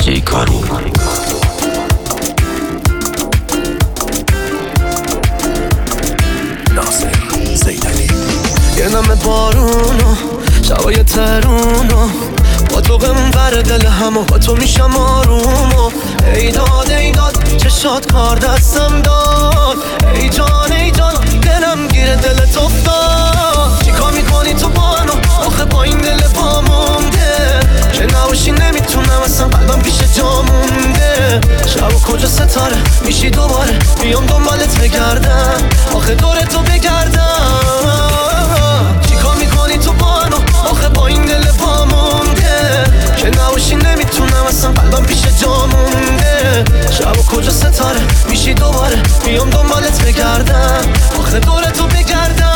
کیکارو. ناصر زیدانی. یه نم بارونو شبای ترونو با تو غم بر دل همو با تو میشم آرومو. ای داد چشات کار دستم داد. ای جان دلم گیره دلت افتاد. چیکار میکنی تو با منو آخه با این دل پا مونده که نباشی نمیتونم اصلا قلبم پیش جا مونده. شب و کجا ستاره میشی دوباره بیام دنبالت بگردم آخه دور تو بگردم. چیکار میکنی تو با منو آخه با این دل پا مونده که نباشی نمیتونم اصلا قلبم پیش جا مونده. شب و کجا ستاره میشی دوباره بیام دنبالت بگردم آخه دور تو بگردم.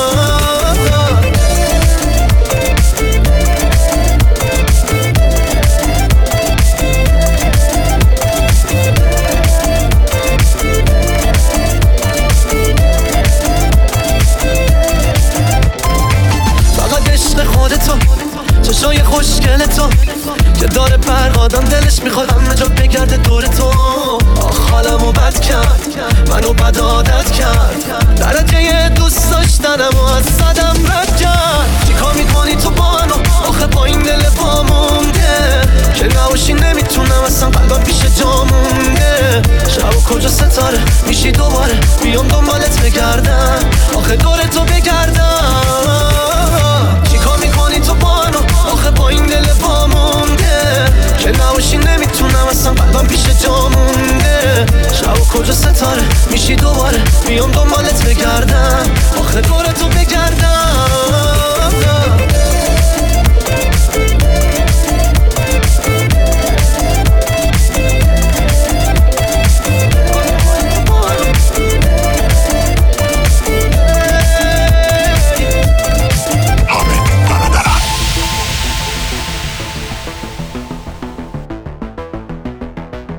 خودتو چشای خوشگل تو که داره برقادم دلش میخواد همه جا بگرده دور تو. آخ حالمو بد کرد منو بد عادت کرد درجه دوست داشتنم و از صدم رد کرد. چیکار میکنی تو با منو آخه با این دل پا مونده که نباشی نمیتونم اصلا قلبم پیش جا مونده. شب و کجا ستاره میشی دوباره بیام دنبالت بگردم آخه دور تو بگردم. چیکار میکنی تو با منو آخه با این دل پا مونده که نباشی نمیتونم اصلا قلبم پیش جا مونده. شب و کجا ستاره میشی دوباره بیام دنبالت بگردم آخه دور تو بگردم.